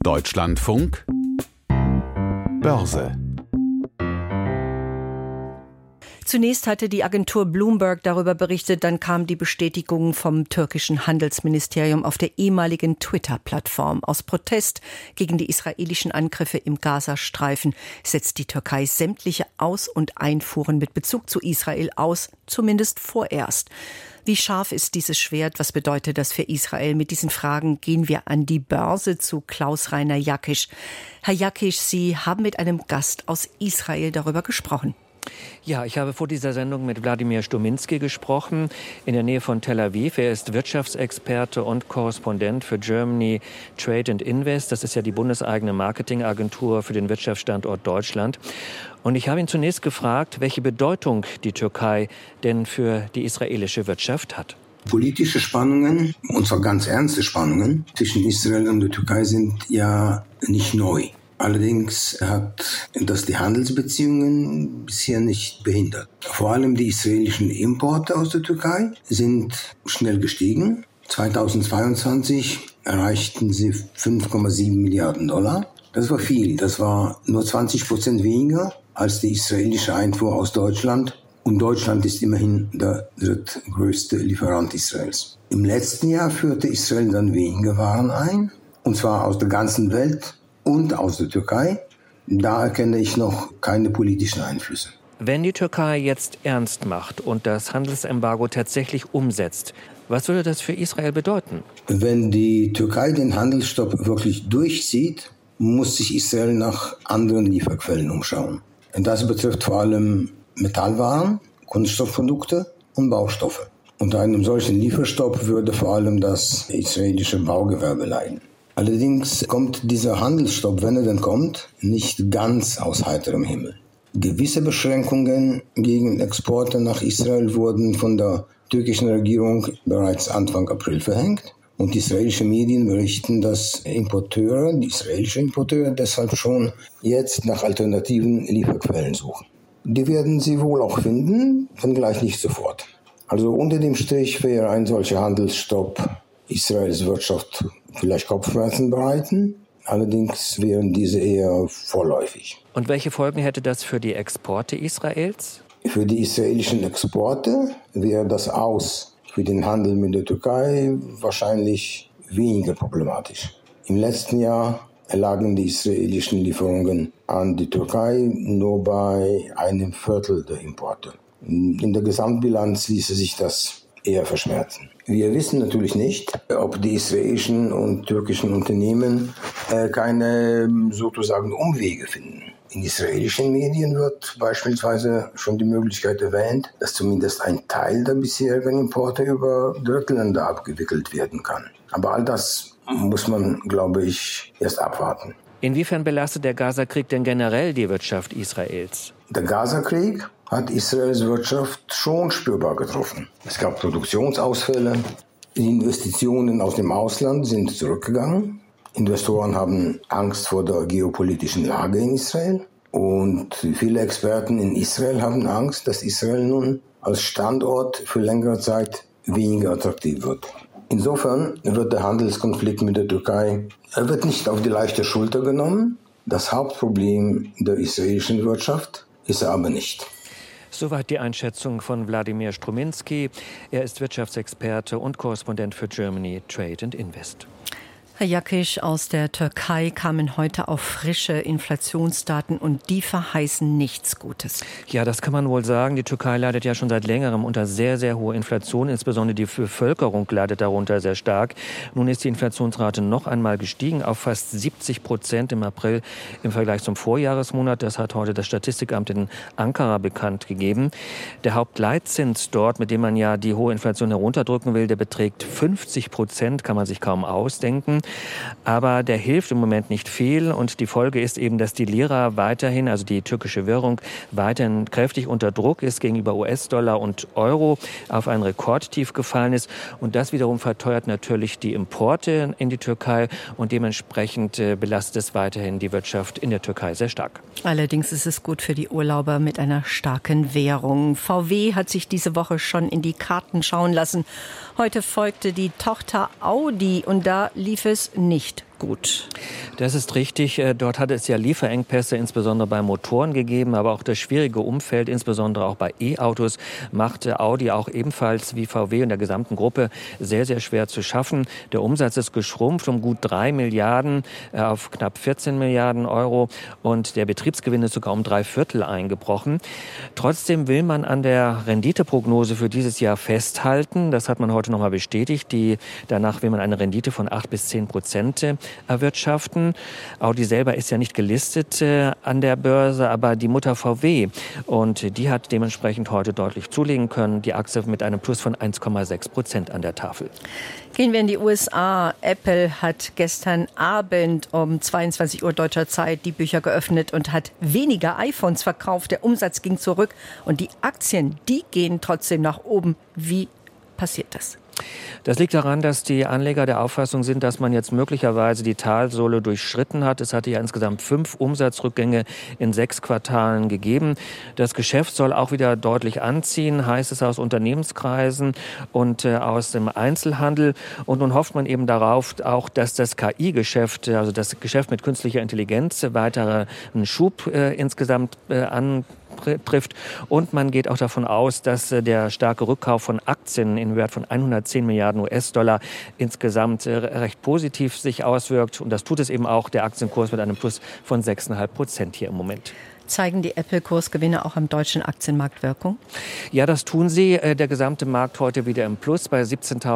Deutschlandfunk Börse. Zunächst hatte die Agentur Bloomberg darüber berichtet, dann kam die Bestätigung vom türkischen Handelsministerium auf der ehemaligen Twitter-Plattform. Aus Protest gegen die israelischen Angriffe im Gazastreifen setzt die Türkei sämtliche Aus- und Einfuhren mit Bezug zu Israel aus, zumindest vorerst. Wie scharf ist dieses Schwert? Was bedeutet das für Israel? Mit diesen Fragen gehen wir an die Börse zu Klaus-Rainer Jackisch. Herr Jackisch, Sie haben mit einem Gast aus Israel darüber gesprochen. Ja, ich habe vor dieser Sendung mit Wladimir Struminski gesprochen, in der Nähe von Tel Aviv. Er ist Wirtschaftsexperte und Korrespondent für Germany Trade and Invest. Das ist ja die bundeseigene Marketingagentur für den Wirtschaftsstandort Deutschland. Und ich habe ihn zunächst gefragt, welche Bedeutung die Türkei denn für die israelische Wirtschaft hat. Politische Spannungen, und zwar ganz ernste Spannungen, zwischen Israel und der Türkei sind ja nicht neu. Allerdings hat das die Handelsbeziehungen bisher nicht behindert. Vor allem die israelischen Importe aus der Türkei sind schnell gestiegen. 2022 erreichten sie 5,7 Milliarden Dollar. Das war viel. Das war nur 20% weniger als die israelische Einfuhr aus Deutschland. Und Deutschland ist immerhin der drittgrößte Lieferant Israels. Im letzten Jahr führte Israel dann weniger Waren ein, und zwar aus der ganzen Welt und aus der Türkei. Da erkenne ich noch keine politischen Einflüsse. Wenn die Türkei jetzt ernst macht und das Handelsembargo tatsächlich umsetzt, was würde das für Israel bedeuten? Wenn die Türkei den Handelsstopp wirklich durchzieht, muss sich Israel nach anderen Lieferquellen umschauen. Und das betrifft vor allem Metallwaren, Kunststoffprodukte und Baustoffe. Unter einem solchen Lieferstopp würde vor allem das israelische Baugewerbe leiden. Allerdings kommt dieser Handelsstopp, wenn er denn kommt, nicht ganz aus heiterem Himmel. Gewisse Beschränkungen gegen Exporte nach Israel wurden von der türkischen Regierung bereits Anfang April verhängt. Und israelische Medien berichten, dass die israelischen Importeure deshalb schon jetzt nach alternativen Lieferquellen suchen. Die werden sie wohl auch finden, wenngleich nicht sofort. Also unter dem Strich wäre ein solcher Handelsstopp Israels Wirtschaft vielleicht Kopfschmerzen bereiten. Allerdings wären diese eher vorläufig. Und welche Folgen hätte das für die Exporte Israels? Für die israelischen Exporte wäre das Aus für den Handel mit der Türkei wahrscheinlich weniger problematisch. Im letzten Jahr erlagen die israelischen Lieferungen an die Türkei nur bei einem Viertel der Importe. In der Gesamtbilanz ließe sich das eher verschmerzen. Wir wissen natürlich nicht, ob die israelischen und türkischen Unternehmen keine sozusagen Umwege finden. In israelischen Medien wird beispielsweise schon die Möglichkeit erwähnt, dass zumindest ein Teil der bisherigen Importe über Drittländer abgewickelt werden kann. Aber all das muss man, glaube ich, erst abwarten. Inwiefern belastet der Gazakrieg denn generell die Wirtschaft Israels? Der Gazakrieg hat Israels Wirtschaft schon spürbar getroffen. Es gab Produktionsausfälle, die Investitionen aus dem Ausland sind zurückgegangen. Investoren haben Angst vor der geopolitischen Lage in Israel. Und viele Experten in Israel haben Angst, dass Israel nun als Standort für längere Zeit weniger attraktiv wird. Insofern wird der Handelskonflikt mit der Türkei wird nicht auf die leichte Schulter genommen. Das Hauptproblem der israelischen Wirtschaft ist er aber nicht. Soweit die Einschätzung von Wladimir Struminski. Er ist Wirtschaftsexperte und Korrespondent für Germany Trade and Invest. Herr Jackisch, aus der Türkei kamen heute auch frische Inflationsdaten und die verheißen nichts Gutes. Ja, das kann man wohl sagen. Die Türkei leidet ja schon seit längerem unter sehr, sehr hoher Inflation. Insbesondere die Bevölkerung leidet darunter sehr stark. Nun ist die Inflationsrate noch einmal gestiegen auf fast 70% im April im Vergleich zum Vorjahresmonat. Das hat heute das Statistikamt in Ankara bekannt gegeben. Der Hauptleitzins dort, mit dem man ja die hohe Inflation herunterdrücken will, der beträgt 50%, kann man sich kaum ausdenken. Aber der hilft im Moment nicht viel und die Folge ist eben, dass die Lira weiterhin, also die türkische Währung, weiterhin kräftig unter Druck ist gegenüber US-Dollar und Euro, auf ein Rekordtief gefallen ist und das wiederum verteuert natürlich die Importe in die Türkei und dementsprechend belastet es weiterhin die Wirtschaft in der Türkei sehr stark. Allerdings ist es gut für die Urlauber mit einer starken Währung. VW hat sich diese Woche schon in die Karten schauen lassen. Heute folgte die Tochter Audi und da lief es nicht gut. Das ist richtig. Dort hat es ja Lieferengpässe, insbesondere bei Motoren gegeben, aber auch das schwierige Umfeld, insbesondere auch bei E-Autos, machte Audi auch ebenfalls wie VW und der gesamten Gruppe sehr, sehr schwer zu schaffen. Der Umsatz ist geschrumpft um gut 3 Milliarden auf knapp 14 Milliarden Euro und der Betriebsgewinn ist sogar um 3/4 eingebrochen. Trotzdem will man an der Renditeprognose für dieses Jahr festhalten. Das hat man heute nochmal bestätigt. Danach will man eine Rendite von 8-10% erwirtschaften. Audi selber ist ja nicht gelistet an der Börse, aber die Mutter VW. Und die hat dementsprechend heute deutlich zulegen können. Die Aktie mit einem Plus von 1,6% an der Tafel. Gehen wir in die USA. Apple hat gestern Abend um 22 Uhr deutscher Zeit die Bücher geöffnet und hat weniger iPhones verkauft. Der Umsatz ging zurück und die Aktien, die gehen trotzdem nach oben. Wie passiert das? Das liegt daran, dass die Anleger der Auffassung sind, dass man jetzt möglicherweise die Talsohle durchschritten hat. Es hatte ja insgesamt 5 Umsatzrückgänge in 6 Quartalen gegeben. Das Geschäft soll auch wieder deutlich anziehen, heißt es aus Unternehmenskreisen und aus dem Einzelhandel. Und nun hofft man eben darauf auch, dass das KI-Geschäft, also das Geschäft mit künstlicher Intelligenz, weiteren Schub insgesamt trifft. Und man geht auch davon aus, dass der starke Rückkauf von Aktien im Wert von 110 Milliarden US-Dollar insgesamt recht positiv sich auswirkt. Und das tut es eben auch, der Aktienkurs mit einem Plus von 6,5% hier im Moment. Zeigen die Apple-Kursgewinne auch am deutschen Aktienmarkt Wirkung? Ja, das tun sie. Der gesamte Markt heute wieder im Plus bei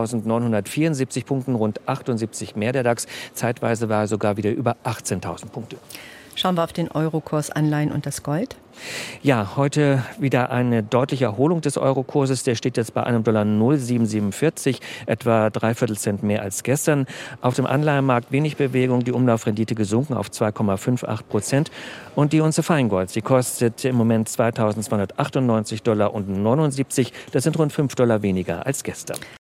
17.974 Punkten, rund 78 mehr der DAX. Zeitweise war er sogar wieder über 18.000 Punkte. Schauen wir auf den Eurokurs, Anleihen und das Gold. Ja, heute wieder eine deutliche Erholung des Eurokurses. Der steht jetzt bei einem Dollar 0,747, etwa 3/4 Cent mehr als gestern. Auf dem Anleihenmarkt wenig Bewegung, die Umlaufrendite gesunken auf 2,58%. Und die Unze Feingold, die kostet im Moment $2.298,79. Das sind rund $5 weniger als gestern.